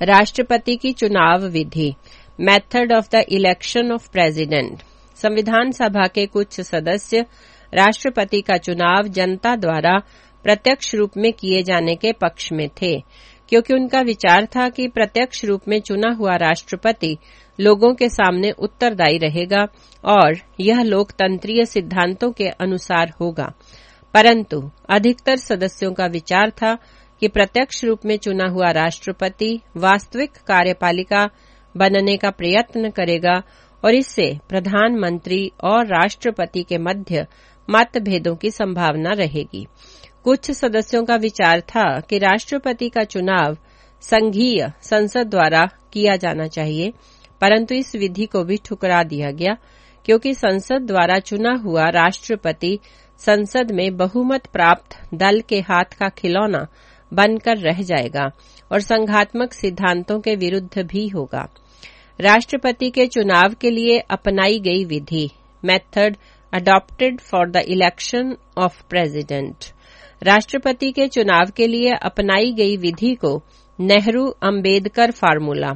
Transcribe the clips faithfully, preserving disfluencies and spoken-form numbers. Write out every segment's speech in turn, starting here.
राष्ट्रपति की चुनाव विधि, method of the election of president. संविधान सभा के कुछ सदस्य राष्ट्रपति का चुनाव जनता द्वारा प्रत्यक्ष रूप में किए जाने के पक्ष में थे, क्योंकि उनका विचार था कि प्रत्यक्ष रूप में चुना हुआ राष्ट्रपति लोगों के सामने उत्तरदायी रहेगा और यह लोकतंत्रीय सिद्धांतों के अनुसार होगा। परंतु अधिकतर सदस्यों का विचार था कि प्रत्यक्ष रूप में चुना हुआ राष्ट्रपति वास्तविक कार्यपालिका बनने का प्रयत्न करेगा और इससे प्रधानमंत्री और राष्ट्रपति के मध्य मतभेदों की संभावना रहेगी। कुछ सदस्यों का विचार था कि राष्ट्रपति का चुनाव संघीय संसद द्वारा किया जाना चाहिए, परंतु इस विधि को भी ठुकरा दिया गया, क्योंकि संसद द्वारा चुना हुआ राष्ट्रपति संसद में बहुमत प्राप्त दल के हाथ का खिलौना बनकर रह जाएगा और संघात्मक सिद्धांतों के विरुद्ध भी होगा। राष्ट्रपति के चुनाव के लिए अपनाई गई विधि, method adopted for the election of president. राष्ट्रपति के चुनाव के लिए अपनाई गई विधि को नेहरू अंबेडकर फार्मूला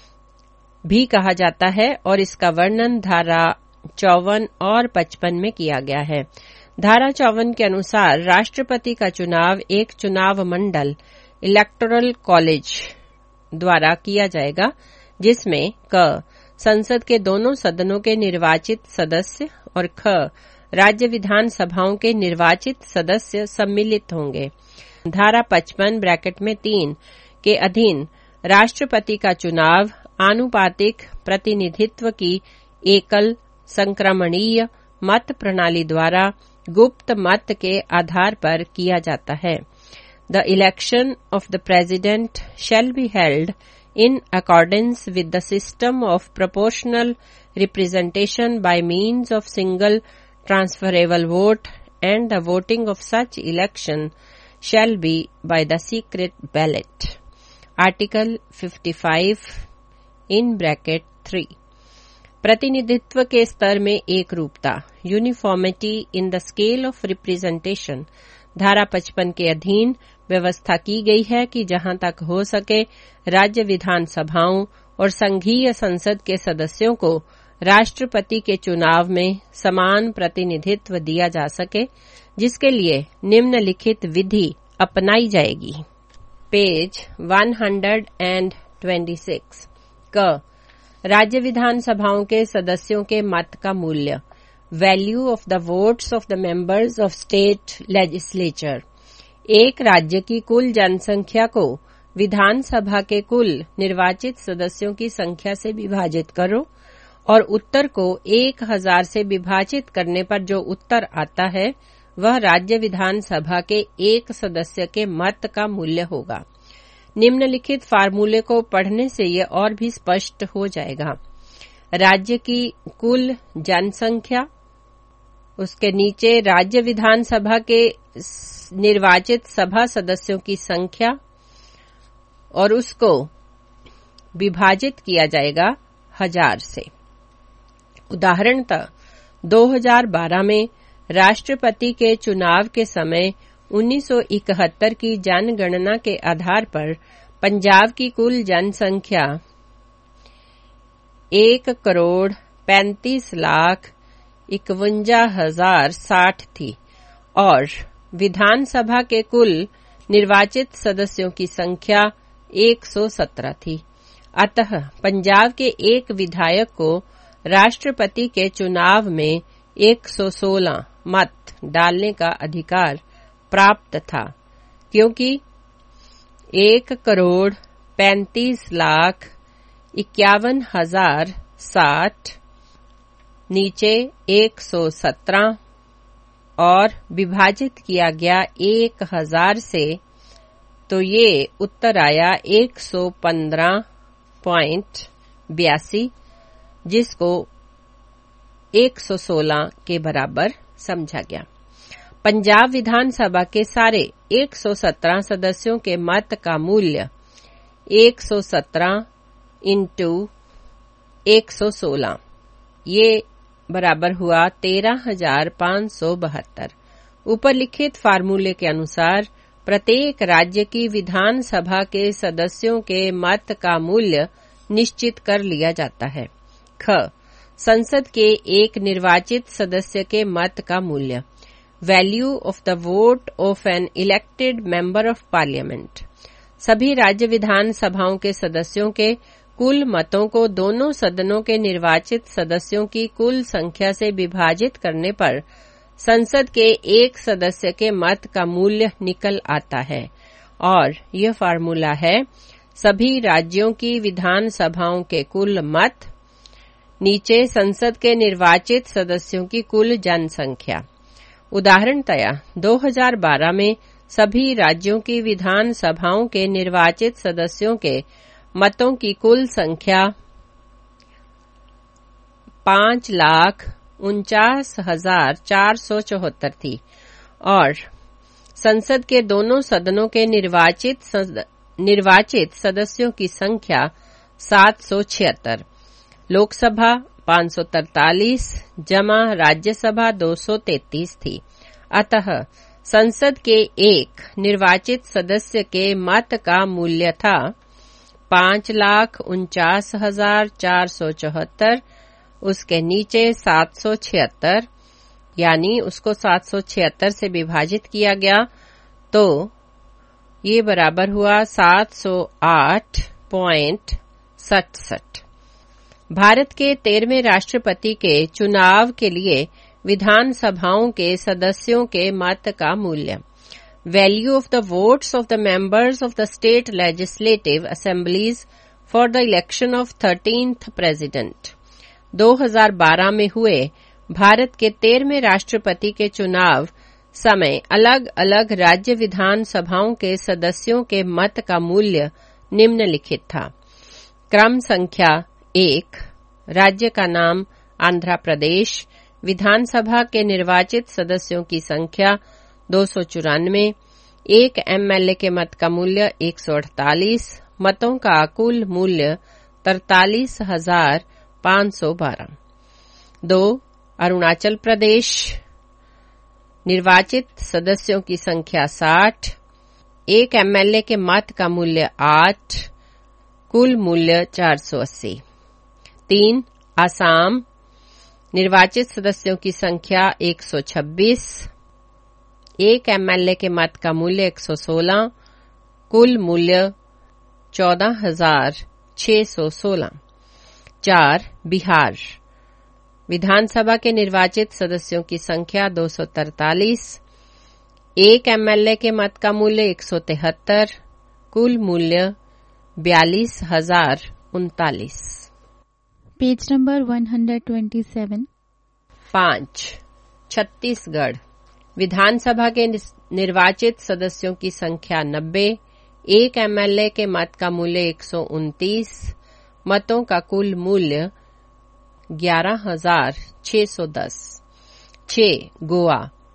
भी कहा जाता है और इसका वर्णन धारा चौवन और पचपन में किया गया है। धारा चौवन के अनुसार राष्ट्रपति का चुनाव एक चुनाव मंडल इलेक्टोरल कॉलेज द्वारा किया जाएगा, जिसमें क संसद के दोनों सदनों के निर्वाचित सदस्य और ख राज्य विधान सभाओं के निर्वाचित सदस्य सम्मिलित होंगे। धारा पचपन ब्रैकेट में तीन के अधीन राष्ट्रपति का चुनाव आनुपातिक प्रतिनिधित्व की एकल संक्रमणीय मत प्रणाली द्वारा गुप्त मत के आधार पर किया जाता है। The election of the president shall be held in accordance with the system of proportional representation by means of single transferable vote, and the voting of such election shall be by the secret ballot. Article fifty-five in bracket three. प्रतिनिधित्व के स्तर में एक रूपता, uniformity in the scale of representation. धारा पचपन के अधीन व्यवस्था की गई है कि जहां तक हो सके राज्य विधान सभाओं और संघीय संसद के सदस्यों को राष्ट्रपति के चुनाव में समान प्रतिनिधित्व दिया जा सके, जिसके लिए निम्नलिखित विधि अपनाई जाएगी। Page one hundred twenty six. क राज्य विधान सभाओं के सदस्यों के मत का मूल्य, value of the votes of the members of state legislature. एक राज्य की कुल जनसंख्या को विधानसभा के कुल निर्वाचित सदस्यों की संख्या से विभाजित करो और उत्तर को एक हजार से विभाजित करने पर जो उत्तर आता है वह राज्य विधानसभा के एक सदस्य के मत का मूल्य होगा। निम्नलिखित फार्मूले को पढ़ने से यह और भी स्पष्ट हो जाएगा। राज्य की कुल जनसंख्या, उसके नीचे राज्य विधानसभा के निर्वाचित सभा सदस्यों की संख्या और उसको विभाजित किया जाएगा हजार से। उदाहरणतः दो हज़ार बारह में राष्ट्रपति के चुनाव के समय उन्नीस सौ इकहत्तर की जनगणना के आधार पर पंजाब की कुल जनसंख्या एक करोड़ पैंतीस लाख इकवंजा हजार साठ थी और विधानसभा के कुल निर्वाचित सदस्यों की संख्या एक सौ सत्रह थी। अतः पंजाब के एक विधायक को राष्ट्रपति के चुनाव में एक सौ सोलह मत डालने का अधिकार प्राप्त था, क्योंकि एक करोड़ पैंतीस लाख इक्यावन हजार साठ नीचे एक सौ सत्रह और विभाजित किया गया एक हजार से, तो ये उत्तर आया एक सौ पंद्रह पॉइंट बयासी, जिसको एक सौ सोलह के बराबर समझा गया। पंजाब विधानसभा के सारे एक सौ सत्रह सदस्यों के मत का मूल्य एक सौ सत्रह इंटू एक सौ सोलह, ये बराबर हुआ तेरह हजार पांच सौ बहत्तर। ऊपर लिखित फार्मूले के अनुसार प्रत्येक राज्य की विधानसभा के सदस्यों के मत का मूल्य निश्चित कर लिया जाता है। ख. संसद के एक निर्वाचित सदस्य के मत का मूल्य, value of the vote of an elected member of parliament. सभी राज्य विधानसभाओं के सदस्यों के कुल मतों को दोनों सदनों के निर्वाचित सदस्यों की कुल संख्या से विभाजित करने पर संसद के एक सदस्य के मत का मूल्य निकल आता है और यह फार्मूला है सभी राज्यों की विधानसभाओं के कुल मत नीचे संसद के निर्वाचित सदस्यों की कुल जनसंख्या। उदाहरणतया दो हज़ार बारह में सभी राज्यों की विधानसभाओं के निर्वाचित सदस्यों के मतों की कुल संख्या पांच लाख उनचास हजार चार सौ चौहत्तर थी और संसद के दोनों सदनों के निर्वाचित सद, निर्वाचित सदस्यों की संख्या सात सौ छिहत्तर, लोकसभा पांच सौ तैंतालीस जमा राज्यसभा दो सौ तैंतीस थी। अतः संसद के एक निर्वाचित सदस्य के मत का मूल्य था पांच लाख उनचास हजार चार सौ चौहत्तर, उसके नीचे सात सौ छिहत्तर, यानी उसको सात सौ छिहत्तर से विभाजित किया गया तो ये बराबर हुआ सात सौ आठ पॉइंट सड़सठ। भारत के तेरहवें राष्ट्रपति के चुनाव के लिए विधानसभाओं के सदस्यों के मत का मूल्य, value of the votes of the members of the state legislative assemblies for the election of thirteenth president. दो हज़ार बारह में हुए भारत के तेरहवें राष्ट्रपति के चुनाव समय अलग अलग राज्य विधानसभाओं के सदस्यों के मत का मूल्य निम्नलिखित था। क्रम संख्या एक, राज्य का नाम आंध्र प्रदेश, विधानसभा के निर्वाचित सदस्यों की संख्या दो सौ चौरानवे, एक एमएलए के मत का मूल्य एक सौ अड़तालीस, मतों का कुल मूल्य तरतालीस हजार पांच सौ बारह। दो, अरुणाचल प्रदेश, निर्वाचित सदस्यों की संख्या साठ, एक एमएलए के मत का मूल्य आठ, कुल मूल्य चार सौ अस्सी। तीन, आसाम, निर्वाचित सदस्यों की संख्या एक सौ छब्बीस, एक एमएलए के मत का मूल्य एक सौ सोलह, कुल मूल्य चौदह हजार छह सौ सोलह। चार, बिहार, विधानसभा के निर्वाचित सदस्यों की संख्या दो सौ तैंतालीस, एक एमएलए के मत का मूल्य एक सौ तिहत्तर, कुल मूल्य बयालीस हजार उनतालीस। Page number one hundred twenty seven. पांच, छत्तीसगढ़, विधानसभा के निर्वाचित सदस्यों की संख्या नब्बे, एक एमएलए के मत का मूल्य एक सौ उनतीस, मतों का कुल मूल्य ग्यारह हजार छह सौ दस। छह, गोवा,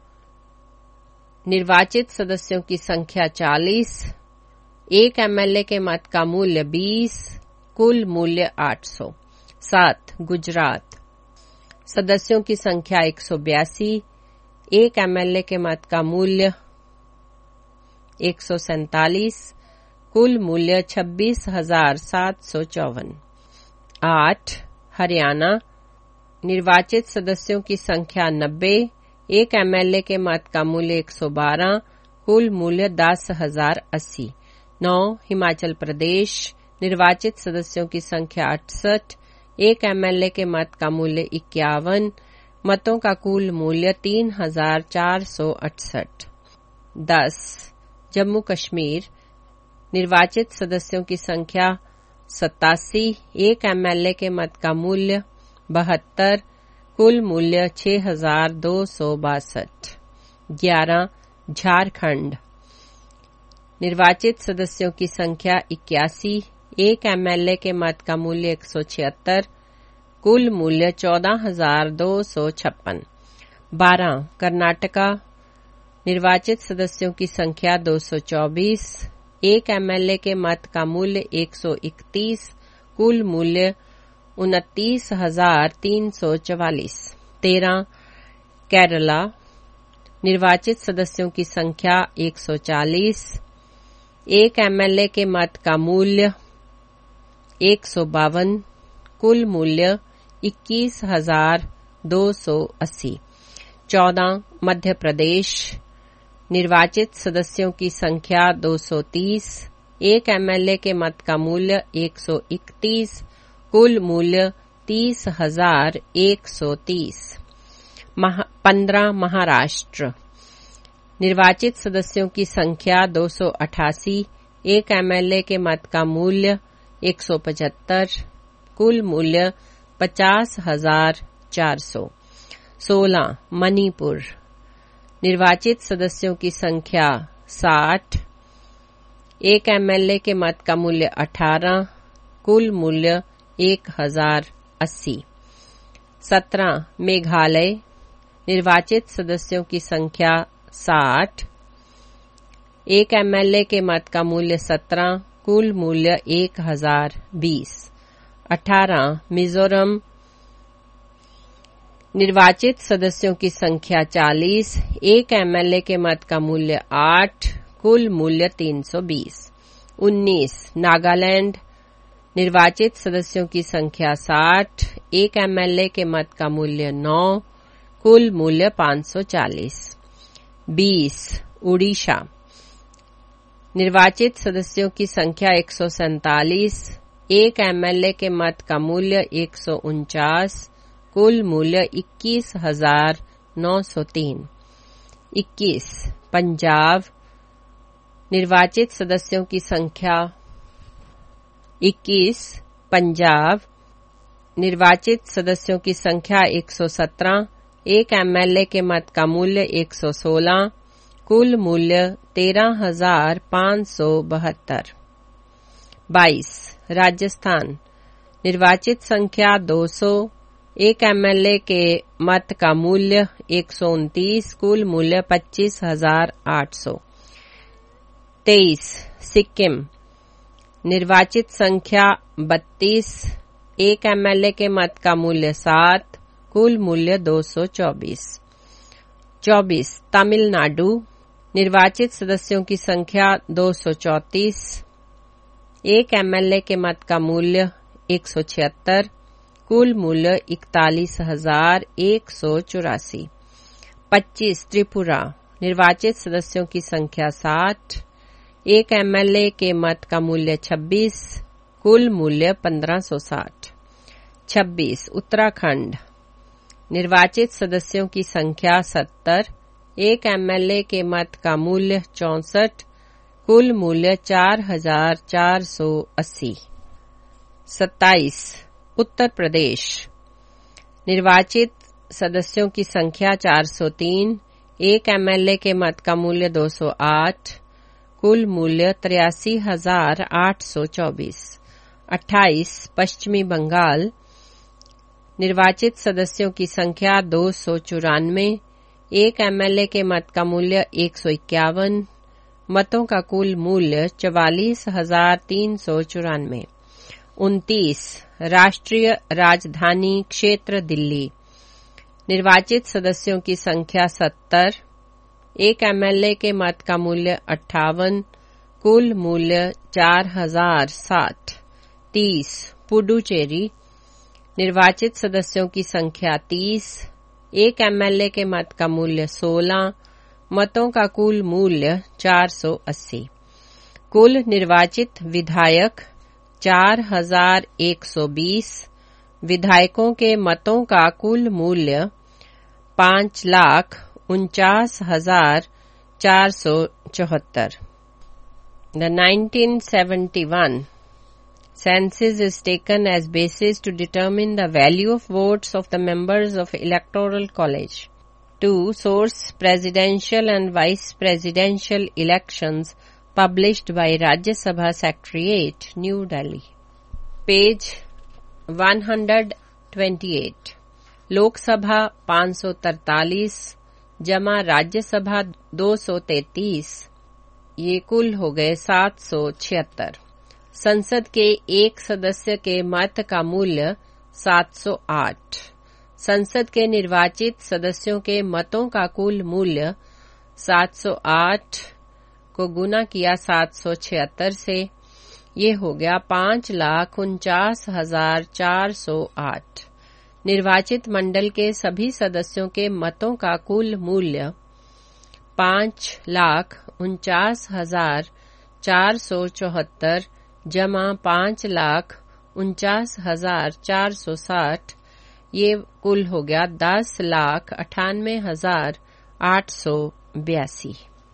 निर्वाचित सदस्यों की संख्या चालीस, एक एमएलए के मत का मूल्य बीस, कुल मूल्य आठ सौ। सात, गुजरात, सदस्यों की संख्या एक सौ बयासी, एक एमएलए के मत का मूल्य एक सौ सैंतालीस, कुल मूल्य छब्बीस हजार सात सौ चौवन। आठ, हरियाणा, निर्वाचित सदस्यों की संख्या नब्बे, एक एमएलए के मत का मूल्य एक सौ बारह, कुल मूल्य दस हजार अस्सी। नौ, हिमाचल प्रदेश, निर्वाचित सदस्यों की संख्या अड़सठ, एक एमएलए के मत का मूल्य इक्यावन, मतों का कुल मूल्य तीन हजार चार सौ अड़सठ। दस, जम्मू कश्मीर, निर्वाचित सदस्यों की संख्या सतासी, एक एमएलए के मत का मूल्य बहत्तर, कुल मूल्य छह हजार दो सौ बासठ। ग्यारह, झारखंड, निर्वाचित सदस्यों की संख्या इक्यासी, एक एमएलए के मत का मूल्य एक सौ छिहत्तर, कुल मूल्य चौदह हजार दो सौ छप्पन। बारह, कर्नाटका, निर्वाचित सदस्यों की संख्या दो सौ चौबीस, एक एमएलए के मत का मूल्य एक सौ इकतीस, कुल मूल्य उनतीस हजार तीन सौ चवालीस। तेरह, केरला, निर्वाचित सदस्यों की संख्या एक सौ चालीस। एक एमएलए के मत का मूल्य एक सौ बावन। कुल मूल्य इक्कीस हजार दो सौ अस्सी। चौदह मध्य प्रदेश, निर्वाचित सदस्यों की संख्या दो सौ तीस। एक एमएलए के मत का मूल्य एक सौ इकतीस। कुल मूल्य तीस हजार एक सौ तीस। पंद्रह महाराष्ट्र, निर्वाचित सदस्यों की संख्या दो सौ अठासी। एक एमएलए के मत का मूल्य एक सौ पचहत्तर। कुल मूल्य पचास हजार चार सौ। सोलह मणिपुर, निर्वाचित सदस्यों की संख्या साठ। एक एमएलए के मत का मूल्य अठारह। कुल मूल्य एक हजार अस्सी। सत्रह मेघालय, निर्वाचित सदस्यों की संख्या साठ। एक एमएलए के मत का मूल्य सत्रह। कुल मूल्य एक हजार बीस। अठारह मिजोरम, निर्वाचित सदस्यों की संख्या चालीस। एक एमएलए के मत का मूल्य आठ। कुल मूल्य तीन सौ बीस। उन्नीस नागालैंड, निर्वाचित सदस्यों की संख्या साठ। एक एमएलए के मत का मूल्य नौ। कुल मूल्य पाँच सौ चालीस। बीस उड़ीसा, निर्वाचित सदस्यों की संख्या एक सौ सैंतालीस। एक एमएलए के मत का मूल्य एक सौ उनचास। कुल मूल्य इक्कीस हजार नौ सौ तीन। इक्कीस पंजाब, निर्वाचित सदस्यों की संख्या इक्कीस। पंजाब, निर्वाचित सदस्यों की संख्या एक सौ सत्रह। एक एमएलए के मत का मूल्य एक सौ सोलह। कुल मूल्य तेरह हजार पाँच सौ बहत्तर। बाईस राजस्थान, निर्वाचित संख्या दो सौ। एक एमएलए के मत का मूल्य एक सौ उनतीस। कुल मूल्य पच्चीस हजार आठ सौ। तेईस सिक्किम, निर्वाचित संख्या बत्तीस। एक एमएलए के मत का मूल्य सात। कुल मूल्य दो सौ चौबीस। चौबीस तमिलनाडु, निर्वाचित सदस्यों की संख्या दो सौ चौंतीस। एक एमएलए के मत का मूल्य एक सौ छिहत्तर। कुल मूल्य इकतालीस हजार एक सौ चौरासी। पच्चीस त्रिपुरा, निर्वाचित सदस्यों की संख्या साठ। एक एमएलए के मत का मूल्य छब्बीस। कुल मूल्य पंद्रह सौ साठ। छब्बीस उत्तराखंड, निर्वाचित सदस्यों की संख्या सत्तर। एक एमएलए के मत का मूल्य चौसठ। कुल मूल्य चार हजार चार सौ अस्सी। सत्ताईस उत्तर प्रदेश, निर्वाचित सदस्यों की संख्या चार सौ तीन। एक एमएलए के मत का मूल्य दो सौ आठ। कुल मूल्य तिरासी हजार आठ सौ चौबीस। अट्ठाईस पश्चिमी बंगाल, निर्वाचित सदस्यों की संख्या दो सौ चौरानवे। एक एमएलए के मत का मूल्य एक सौ इक्यावन। मतों का कुल मूल्य चवालीस हजार तीन सौ चौरानवे। उनतीस राष्ट्रीय राजधानी क्षेत्र दिल्ली, निर्वाचित सदस्यों की संख्या सत्तर। एक एमएलए के मत का मूल्य अट्ठावन। कुल मूल्य चार हजार साठ। तीस पुडुचेरी, निर्वाचित सदस्यों की संख्या तीस। एक एमएलए के मत का मूल्य सोलह। मतों का कुल मूल्य चार सौ अस्सी। कुल निर्वाचित विधायक चार हजार एक सौ बीस। विधायकों के मतों का कुल मूल्य पांच लाख उनचास हजार चार सौ चौहत्तर। The nineteen seventy-one census is taken as basis to determine the value of votes of the members of Electoral College. Two source presidential and vice presidential elections published by Rajya Sabha Secretariat, New Delhi. Page one hundred twenty-eight. Lok Sabha पाँच सौ तैंतालीस जमा राज्यसभा दो सौ तैंतीस, ये कुल हो गए सात सौ छिहत्तर। संसद के एक सदस्य के मत का मूल्य सात सौ आठ। संसद के निर्वाचित सदस्यों के मतों का कुल मूल्य सात सौ आठ को गुना किया सात सौ छिहत्तर से, ये हो गया पांच लाख उनचास हजार चार सौ आठ। निर्वाचित मंडल के सभी सदस्यों के मतों का कुल मूल्य पांच लाख उनचास हजार चार सौ चौहत्तर जमा पांच लाख उनचास हजार चार सौ साठ, ये कुल हो गया दस लाख अठानवे हजार आठ सौ बयासी।